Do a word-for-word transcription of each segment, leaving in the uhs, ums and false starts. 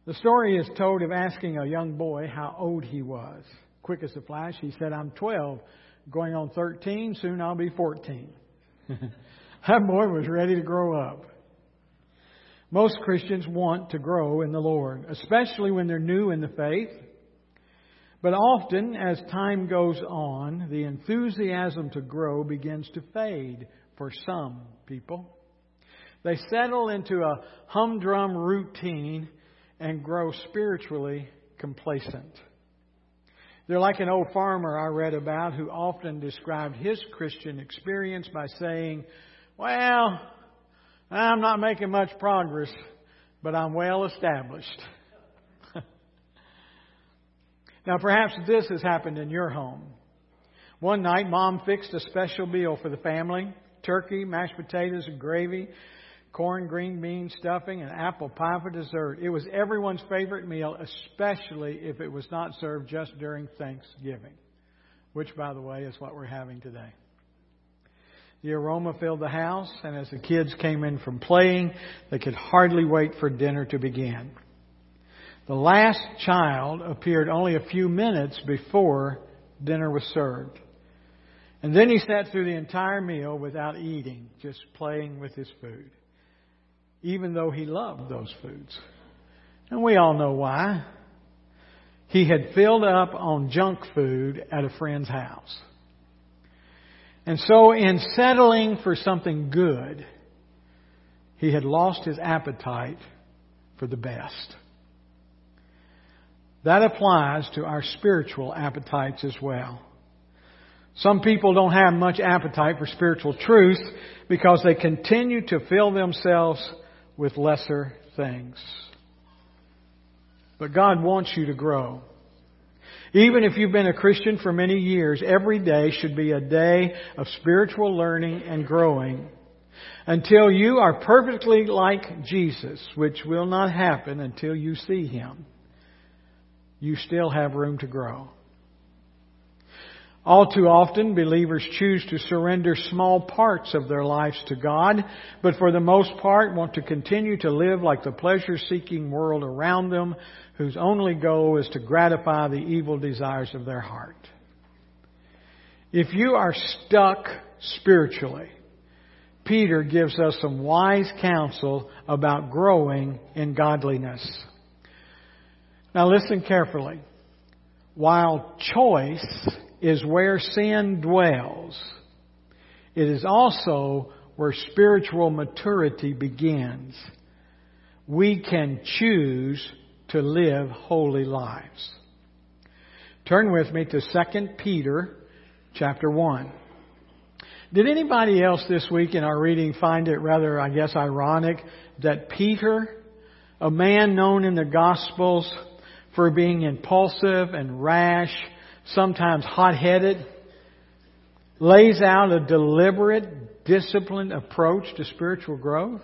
The story is told of asking a young boy how old he was. Quick as a flash, he said, "I'm twelve, going on thirteen, soon I'll be fourteen. That boy was ready to grow up. Most Christians want to grow in the Lord, especially when they're new in the faith. But often, as time goes on, the enthusiasm to grow begins to fade for some people. They settle into a humdrum routine and grow spiritually complacent. They're like an old farmer I read about who often described his Christian experience by saying, "Well, I'm not making much progress, but I'm well established." Now, perhaps this has happened in your home. One night, Mom fixed a special meal for the family: turkey, mashed potatoes and gravy, corn, green beans, stuffing, and apple pie for dessert. It was everyone's favorite meal, especially if it was not served just during Thanksgiving, which, by the way, is what we're having today. The aroma filled the house, and as the kids came in from playing, they could hardly wait for dinner to begin. The last child appeared only a few minutes before dinner was served. And then he sat through the entire meal without eating, just playing with his food, even though he loved those foods. And we all know why. He had filled up on junk food at a friend's house. And so in settling for something good, he had lost his appetite for the best. That applies to our spiritual appetites as well. Some people don't have much appetite for spiritual truth because they continue to fill themselves with lesser things. But God wants you to grow. Even if you've been a Christian for many years, every day should be a day of spiritual learning and growing until you are perfectly like Jesus, which will not happen until you see Him. You still have room to grow. All too often, believers choose to surrender small parts of their lives to God, but for the most part want to continue to live like the pleasure-seeking world around them, whose only goal is to gratify the evil desires of their heart. If you are stuck spiritually, Peter gives us some wise counsel about growing in godliness. Now listen carefully. While choice is where sin dwells, it is also where spiritual maturity begins. We can choose to live holy lives. Turn with me to Second Peter chapter one. Did anybody else this week in our reading find it rather, I guess, ironic that Peter, a man known in the Gospels for being impulsive and rash, sometimes hot-headed, lays out a deliberate, disciplined approach to spiritual growth?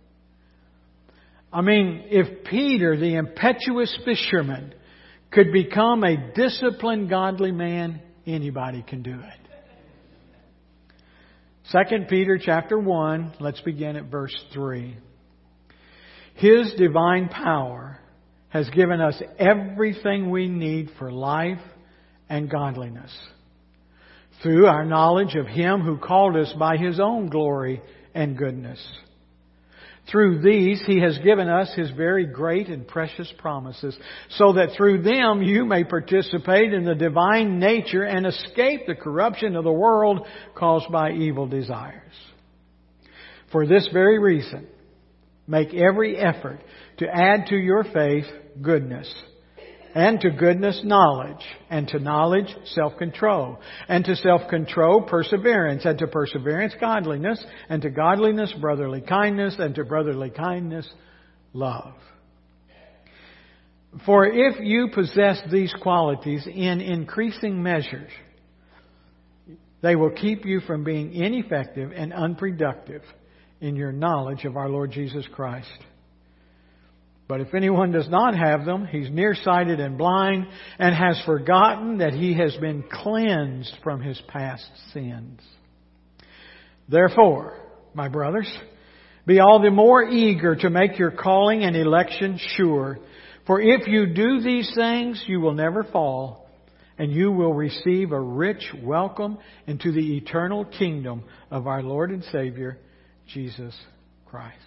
I mean, if Peter, the impetuous fisherman, could become a disciplined, godly man, anybody can do it. Second Peter chapter one, let's begin at verse three. His divine power has given us everything we need for life and godliness through our knowledge of Him who called us by His own glory and goodness. Through these He has given us His very great and precious promises, so that through them you may participate in the divine nature and escape the corruption of the world caused by evil desires. For this very reason, make every effort to add to your faith goodness, and to goodness knowledge, and to knowledge self-control, and to self-control perseverance, and to perseverance godliness, and to godliness brotherly kindness, and to brotherly kindness love. For if you possess these qualities in increasing measures, they will keep you from being ineffective and unproductive in your knowledge of our Lord Jesus Christ. But if anyone does not have them, he's nearsighted and blind, and has forgotten that he has been cleansed from his past sins. Therefore, my brothers, be all the more eager to make your calling and election sure. For if you do these things, you will never fall, and you will receive a rich welcome into the eternal kingdom of our Lord and Savior, Jesus Christ.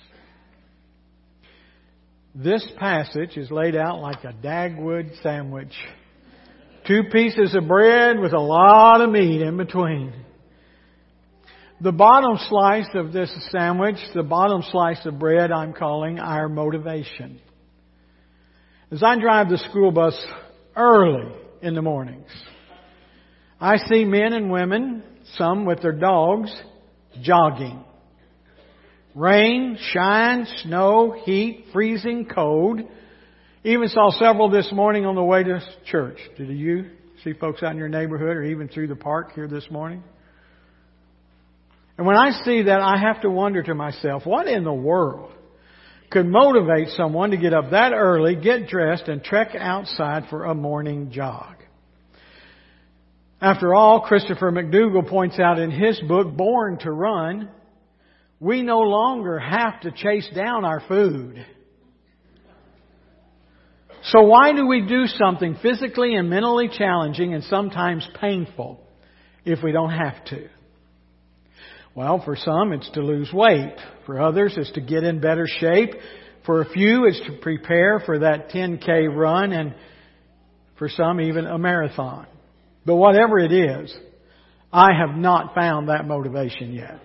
This passage is laid out like a Dagwood sandwich. Two pieces of bread with a lot of meat in between. The bottom slice of this sandwich, the bottom slice of bread, I'm calling our motivation. As I drive the school bus early in the mornings, I see men and women, some with their dogs, jogging. Rain, shine, snow, heat, freezing cold. Even saw several this morning on the way to church. Did you see folks out in your neighborhood or even through the park here this morning? And when I see that, I have to wonder to myself, what in the world could motivate someone to get up that early, get dressed, and trek outside for a morning jog? After all, Christopher McDougall points out in his book, Born to Run, we no longer have to chase down our food. So why do we do something physically and mentally challenging and sometimes painful if we don't have to? Well, for some it's to lose weight. For others it's to get in better shape. For a few it's to prepare for that ten K run, and for some even a marathon. But whatever it is, I have not found that motivation yet.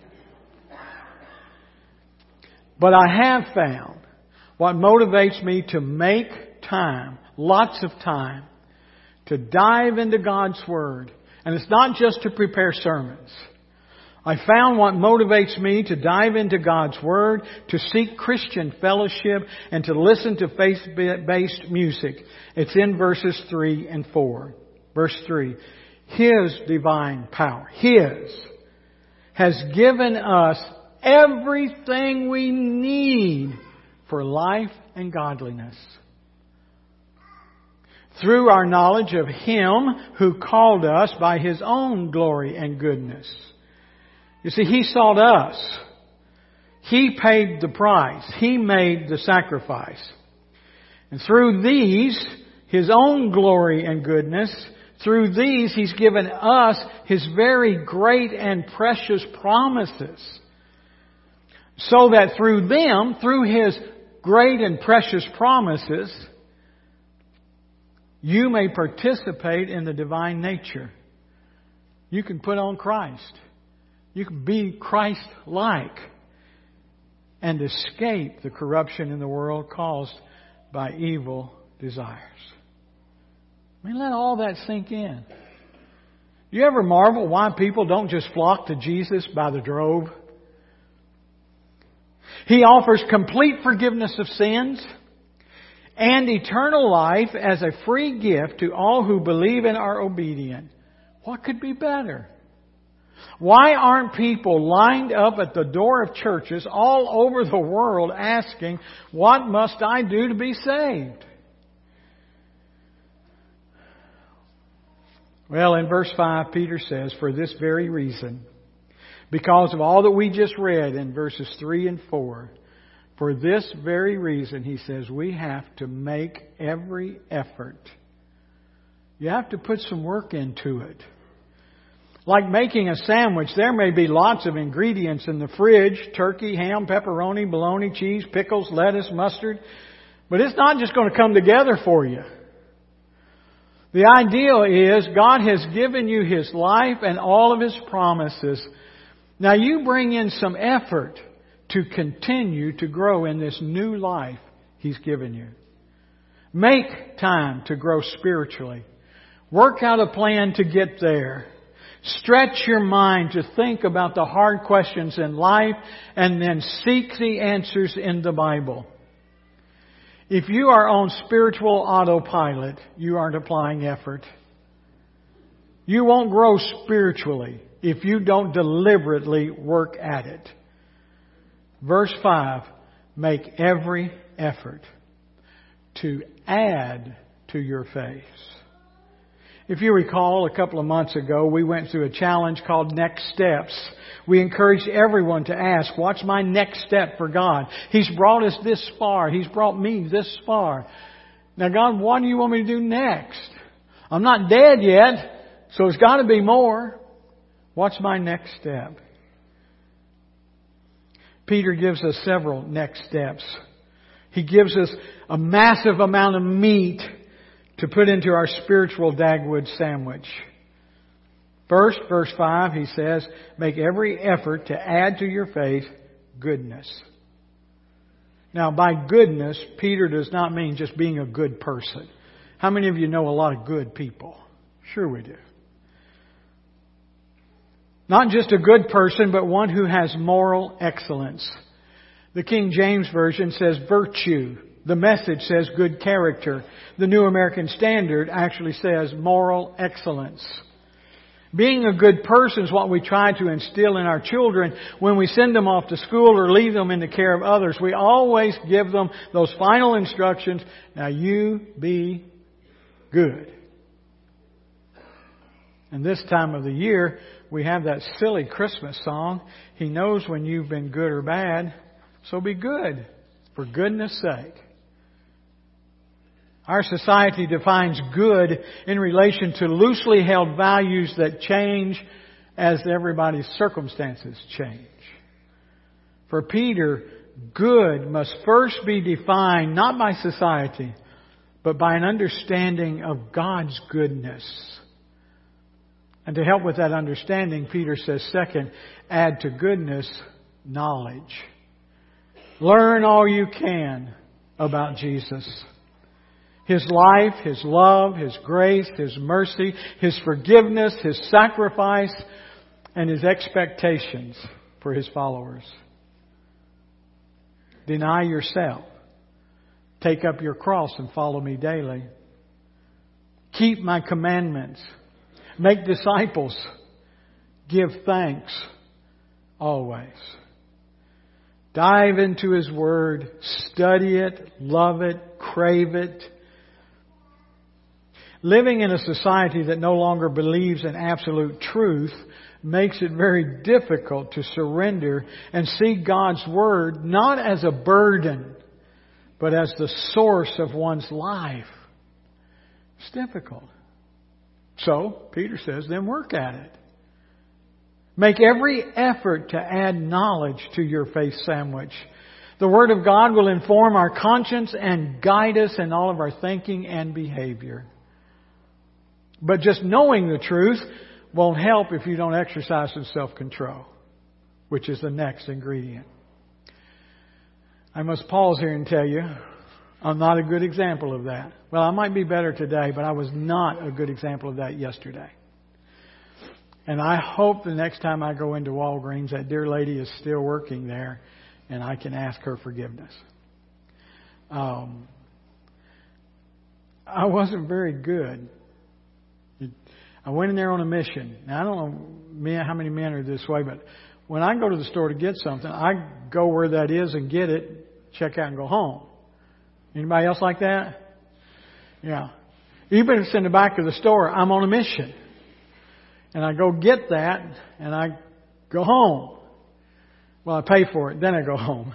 But I have found what motivates me to make time, lots of time, to dive into God's Word. And it's not just to prepare sermons. I found what motivates me to dive into God's Word, to seek Christian fellowship, and to listen to faith-based music. It's in verses three and four. Verse three. His divine power, His, has given us everything we need for life and godliness. Through our knowledge of Him who called us by His own glory and goodness. You see, He sought us. He paid the price. He made the sacrifice. And through these, His own glory and goodness, through these He's given us His very great and precious promises. So that through them, through His great and precious promises, you may participate in the divine nature. You can put on Christ. You can be Christ-like and escape the corruption in the world caused by evil desires. I mean, let all that sink in. You ever marvel why people don't just flock to Jesus by the drove? He offers complete forgiveness of sins and eternal life as a free gift to all who believe and are obedient. What could be better? Why aren't people lined up at the door of churches all over the world asking, what must I do to be saved? Well, in verse five, Peter says, for this very reason, because of all that we just read in verses three and four, for this very reason, he says, we have to make every effort. You have to put some work into it. Like making a sandwich, there may be lots of ingredients in the fridge: turkey, ham, pepperoni, bologna, cheese, pickles, lettuce, mustard. But it's not just going to come together for you. The ideal is God has given you His life and all of His promises. Now you bring in some effort to continue to grow in this new life He's given you. Make time to grow spiritually. Work out a plan to get there. Stretch your mind to think about the hard questions in life and then seek the answers in the Bible. If you are on spiritual autopilot, you aren't applying effort. You won't grow spiritually if you don't deliberately work at it. Verse five, make every effort to add to your faith. If you recall, a couple of months ago, we went through a challenge called Next Steps. We encouraged everyone to ask, what's my next step for God? He's brought us this far. He's brought me this far. Now, God, what do you want me to do next? I'm not dead yet, so it's got to be more. What's my next step? Peter gives us several next steps. He gives us a massive amount of meat to put into our spiritual Dagwood sandwich. First, verse five, he says, make every effort to add to your faith goodness. Now, by goodness, Peter does not mean just being a good person. How many of you know a lot of good people? Sure we do. Not just a good person, but one who has moral excellence. The King James Version says virtue. The Message says good character. The New American Standard actually says moral excellence. Being a good person is what we try to instill in our children when we send them off to school or leave them in the care of others. We always give them those final instructions. Now you be good. And this time of the year, we have that silly Christmas song. He knows when you've been good or bad, so be good, for goodness sake. Our society defines good in relation to loosely held values that change as everybody's circumstances change. For Peter, good must first be defined not by society, but by an understanding of God's goodness. And to help with that understanding, Peter says, second, add to goodness knowledge. Learn all you can about Jesus. His life, His love, His grace, His mercy, His forgiveness, His sacrifice, and His expectations for His followers. Deny yourself. Take up your cross and follow me daily. Keep my commandments. Make disciples. Give thanks always. Dive into His Word. Study it. Love it. Crave it. Living in a society that no longer believes in absolute truth makes it very difficult to surrender and see God's Word not as a burden, but as the source of one's life. It's difficult. So, Peter says, then work at it. Make every effort to add knowledge to your faith sandwich. The Word of God will inform our conscience and guide us in all of our thinking and behavior. But just knowing the truth won't help if you don't exercise some self-control, which is the next ingredient. I must pause here and tell you, I'm not a good example of that. Well, I might be better today, but I was not a good example of that yesterday. And I hope the next time I go into Walgreens, that dear lady is still working there and I can ask her forgiveness. Um, I wasn't very good. I went in there on a mission. Now, I don't know men, how many men are this way, but when I go to the store to get something, I go where that is and get it, check out and go home. Anybody else like that? Yeah. Even if it's in the back of the store, I'm on a mission. And I go get that and I go home. Well, I pay for it, then I go home.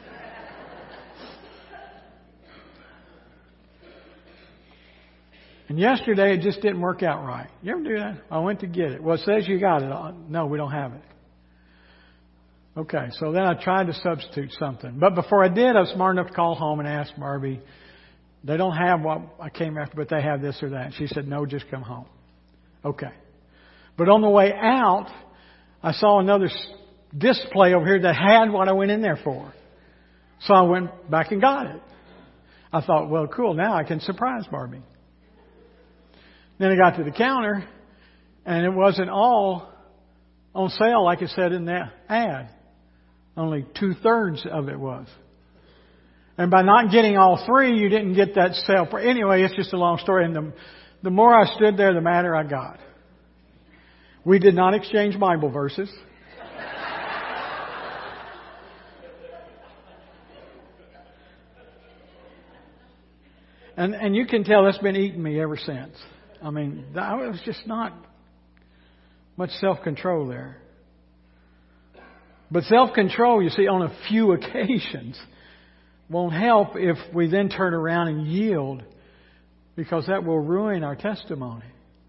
And yesterday it just didn't work out right. You ever do that? I went to get it. Well, it says you got it. No, we don't have it. Okay, so then I tried to substitute something. But before I did, I was smart enough to call home and ask Barbie, they don't have what I came after, but they have this or that. She said, no, just come home. Okay. But on the way out, I saw another display over here that had what I went in there for. So I went back and got it. I thought, well, cool, now I can surprise Barbie. Then I got to the counter, and it wasn't all on sale like it said in that ad. Only two-thirds of it was. And by not getting all three, you didn't get that sale. Anyway, it's just a long story. And the, the more I stood there, the madder I got. We did not exchange Bible verses. And and you can tell that's been eating me ever since. I mean, that was just not much self-control there. But self-control, you see, on a few occasions won't help if we then turn around and yield because that will ruin our testimony.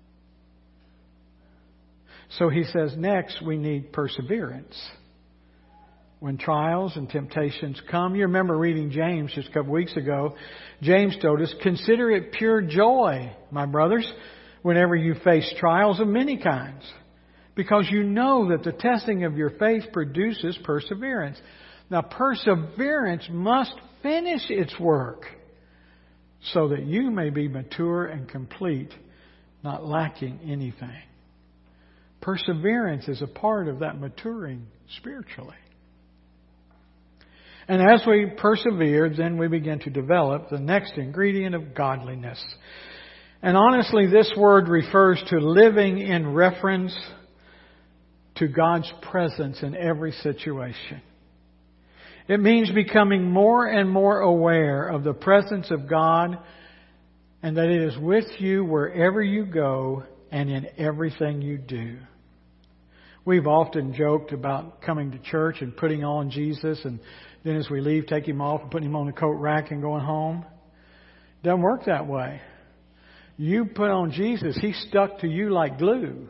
So he says next we need perseverance. When trials and temptations come, you remember reading James just a couple weeks ago. James told us, consider it pure joy, my brothers, whenever you face trials of many kinds, because you know that the testing of your faith produces perseverance. Now, perseverance must finish its work so that you may be mature and complete, not lacking anything. Perseverance is a part of that maturing spiritually. And as we persevere, then we begin to develop the next ingredient of godliness. And honestly, this word refers to living in reference to God's presence in every situation. It means becoming more and more aware of the presence of God and that it is with you wherever you go and in everything you do. We've often joked about coming to church and putting on Jesus and then as we leave, take Him off and putting Him on the coat rack and going home. It doesn't work that way. You put on Jesus, He's stuck to you like glue.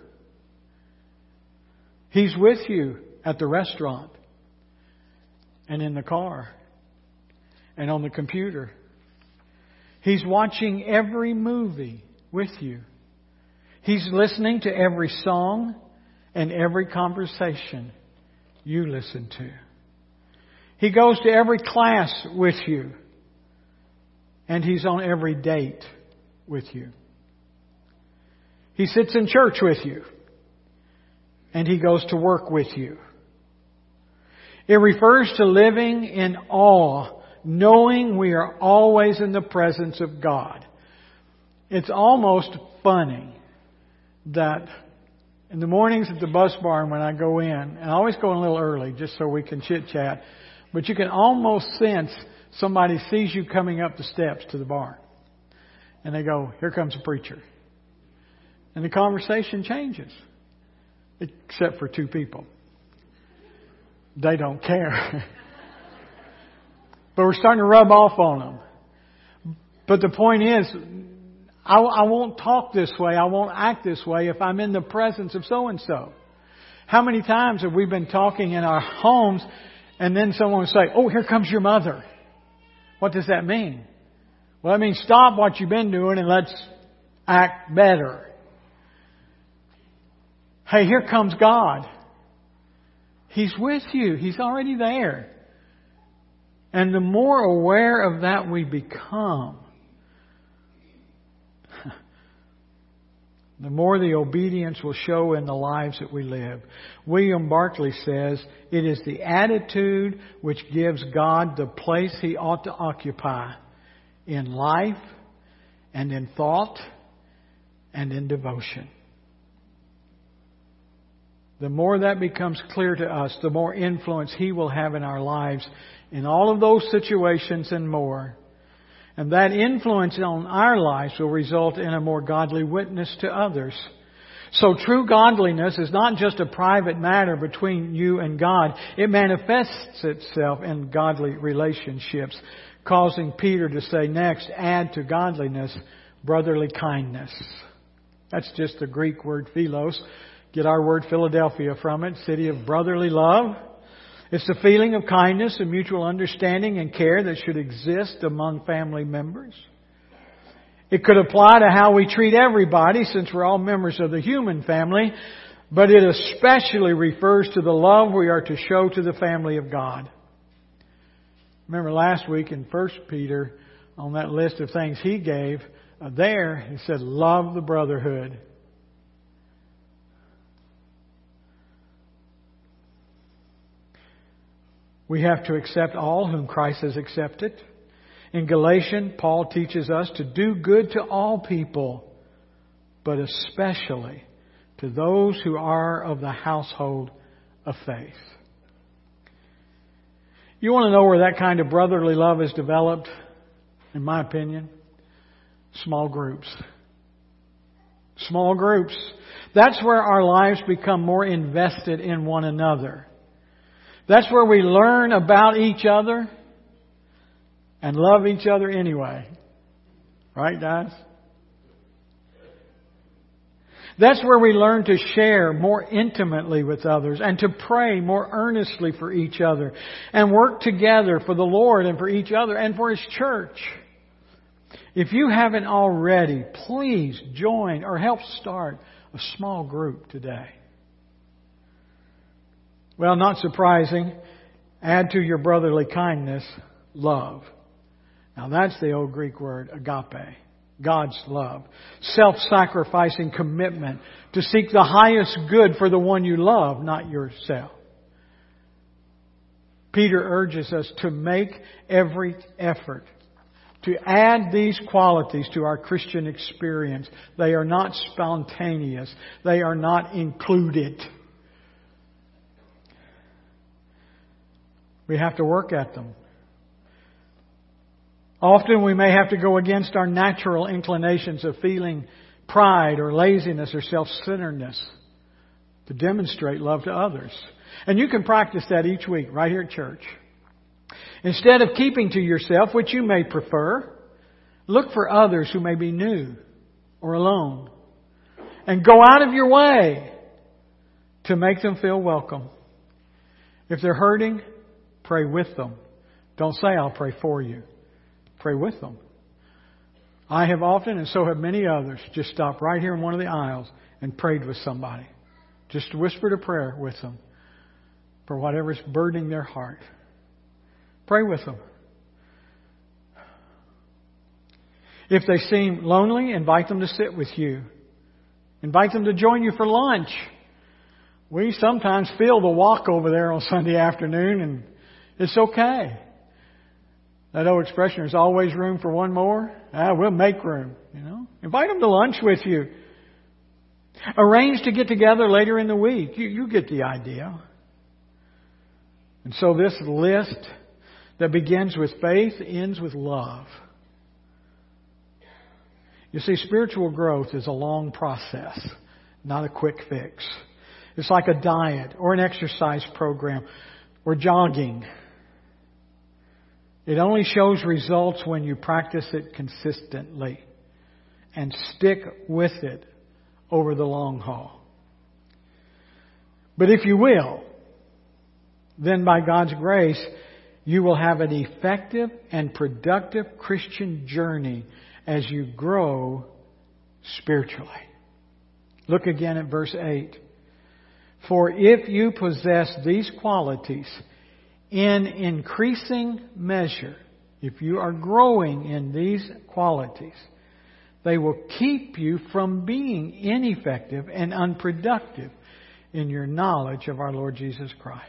He's with you at the restaurant and in the car and on the computer. He's watching every movie with you. He's listening to every song and every conversation you listen to. He goes to every class with you. And He's on every date with you. He sits in church with you. And He goes to work with you. It refers to living in awe, knowing we are always in the presence of God. It's almost funny that in the mornings at the bus barn when I go in, and I always go in a little early just so we can chit-chat, but you can almost sense somebody sees you coming up the steps to the barn. And they go, here comes a preacher. And the conversation changes. Except for two people. They don't care. But we're starting to rub off on them. But the point is, I, I won't talk this way, I won't act this way if I'm in the presence of so-and-so. How many times have we been talking in our homes and then someone will say, oh, here comes your mother. What does that mean? Well, that means stop what you've been doing and let's act better. Hey, here comes God. He's with you. He's already there. And the more aware of that we become, the more the obedience will show in the lives that we live. William Barclay says, it is the attitude which gives God the place He ought to occupy in life and in thought and in devotion. The more that becomes clear to us, the more influence He will have in our lives in all of those situations and more. And that influence on our lives will result in a more godly witness to others. So true godliness is not just a private matter between you and God. It manifests itself in godly relationships, causing Peter to say next, add to godliness brotherly kindness. That's just the Greek word philos. Get our word Philadelphia from it, city of brotherly love. It's the feeling of kindness and mutual understanding and care that should exist among family members. It could apply to how we treat everybody since we're all members of the human family, but it especially refers to the love we are to show to the family of God. Remember last week in First Peter, on that list of things he gave, uh, there he said, love the brotherhood. We have to accept all whom Christ has accepted. In Galatians, Paul teaches us to do good to all people, but especially to those who are of the household of faith. You want to know where that kind of brotherly love is developed? In my opinion, small groups. Small groups. That's where our lives become more invested in one another. That's where we learn about each other and love each other anyway. Right, guys? That's where we learn to share more intimately with others and to pray more earnestly for each other and work together for the Lord and for each other and for His church. If you haven't already, please join or help start a small group today. Well, not surprising, add to your brotherly kindness, love. Now that's the old Greek word, agape. God's love. Self-sacrificing commitment to seek the highest good for the one you love, not yourself. Peter urges us to make every effort to add these qualities to our Christian experience. They are not spontaneous. They are not included. We have to work at them. Often we may have to go against our natural inclinations of feeling pride or laziness or self-centeredness to demonstrate love to others. And you can practice that each week right here at church. Instead of keeping to yourself, which you may prefer, look for others who may be new or alone. And go out of your way to make them feel welcome. If they're hurting, pray with them. Don't say, I'll pray for you. Pray with them. I have often, and so have many others, just stopped right here in one of the aisles and prayed with somebody. Just whispered a prayer with them for whatever's burdening their heart. Pray with them. If they seem lonely, invite them to sit with you. Invite them to join you for lunch. We sometimes feel the walk over there on Sunday afternoon, and it's okay. That old expression, there's always room for one more. Ah, we'll make room, you know. Invite them to lunch with you. Arrange to get together later in the week. You, you get the idea. And so this list that begins with faith ends with love. You see, spiritual growth is a long process, not a quick fix. It's like a diet or an exercise program or jogging. It only shows results when you practice it consistently and stick with it over the long haul. But if you will, then by God's grace, you will have an effective and productive Christian journey as you grow spiritually. Look again at verse eight. For if you possess these qualities in increasing measure, if you are growing in these qualities, they will keep you from being ineffective and unproductive in your knowledge of our Lord Jesus Christ.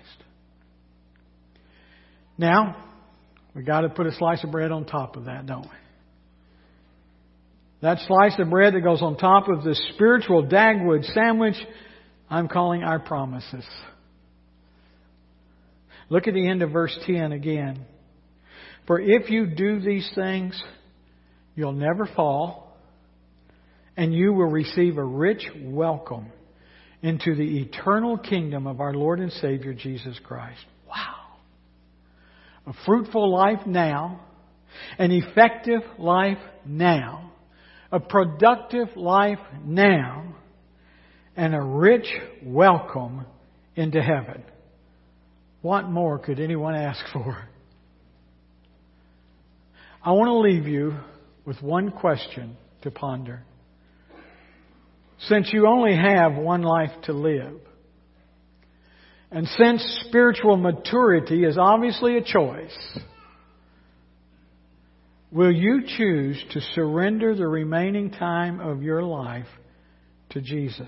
Now, we've got to put a slice of bread on top of that, don't we? That slice of bread that goes on top of the spiritual Dagwood sandwich, I'm calling our promises. Look at the end of verse ten again. For if you do these things, you'll never fall, and you will receive a rich welcome into the eternal kingdom of our Lord and Savior Jesus Christ. Wow! A fruitful life now, an effective life now, a productive life now, and a rich welcome into heaven. What more could anyone ask for? I want to leave you with one question to ponder. Since you only have one life to live, and since spiritual maturity is obviously a choice, will you choose to surrender the remaining time of your life to Jesus?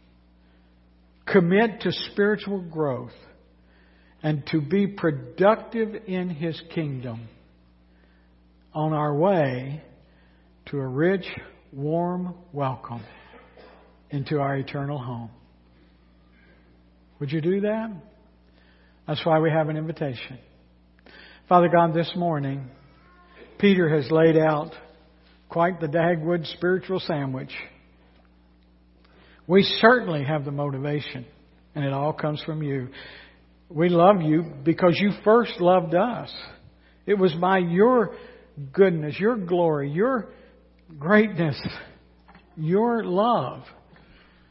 Commit to spiritual growth and to be productive in His kingdom on our way to a rich, warm welcome into our eternal home. Would you do that? That's why we have an invitation. Father God, this morning, Peter has laid out quite the Dagwood spiritual sandwich. We certainly have the motivation, and it all comes from you. We love you because you first loved us. It was by your goodness, your glory, your greatness, your love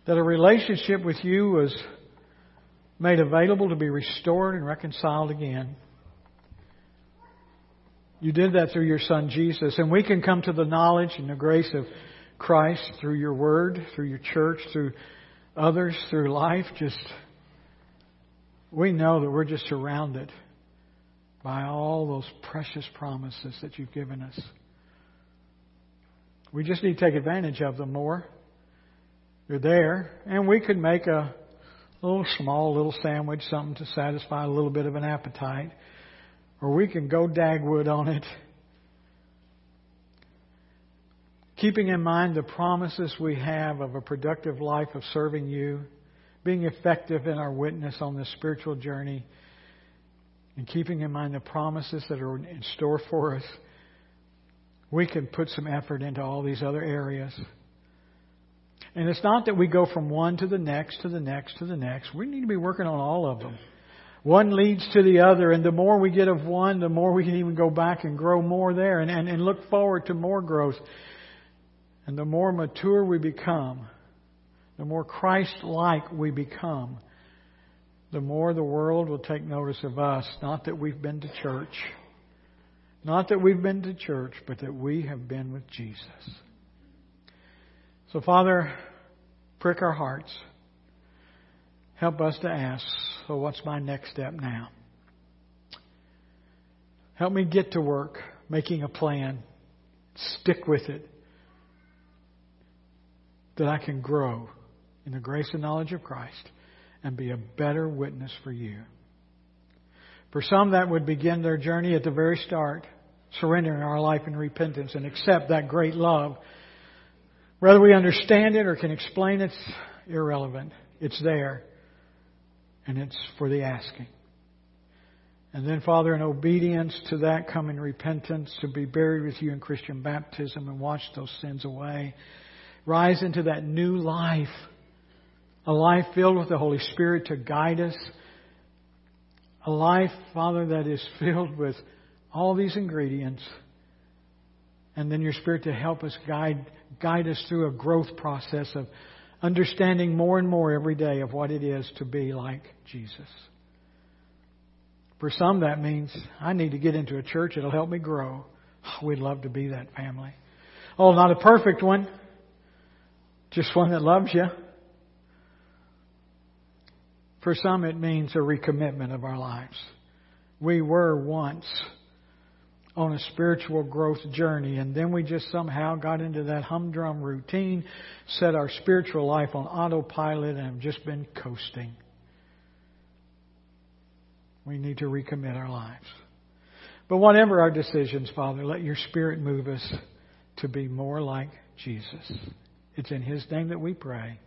that a relationship with You was made available to be restored and reconciled again. You did that through Your Son Jesus, and we can come to the knowledge and the grace of Christ through Your Word, through Your church, through others, through life. Just, we know that we're just surrounded by all those precious promises that You've given us. We just need to take advantage of them more. They're there, and we could make a little small little sandwich, something to satisfy a little bit of an appetite. Or we can go Dagwood on it. Keeping in mind the promises we have of a productive life of serving You, being effective in our witness on this spiritual journey, and keeping in mind the promises that are in store for us, we can put some effort into all these other areas. And it's not that we go from one to the next, to the next, to the next. We need to be working on all of them. One leads to the other, and the more we get of one, the more we can even go back and grow more there and, and, and look forward to more growth. And the more mature we become, the more Christ-like we become, the more the world will take notice of us. Not that we've been to church, not that we've been to church, but that we have been with Jesus. So, Father, prick our hearts. Help us to ask, so what's my next step now? Help me get to work making a plan. Stick with it. That I can grow in the grace and knowledge of Christ and be a better witness for You. For some, that would begin their journey at the very start, surrendering our life in repentance and accept that great love. Whether we understand it or can explain it, it's irrelevant. It's there. And it's for the asking. And then, Father, in obedience to that, come in repentance, to be buried with You in Christian baptism and wash those sins away. Rise into that new life. A life filled with the Holy Spirit to guide us. A life, Father, that is filled with all these ingredients. And then Your Spirit to help us guide, guide us through a growth process of understanding more and more every day of what it is to be like Jesus. For some, that means I need to get into a church that'll help me grow. Oh, we'd love to be that family. Oh, not a perfect one. Just one that loves You. For some, it means a recommitment of our lives. We were once on a spiritual growth journey, and then we just somehow got into that humdrum routine, set our spiritual life on autopilot, and have just been coasting. We need to recommit our lives. But whatever our decisions, Father, let Your Spirit move us to be more like Jesus. It's in His name that we pray.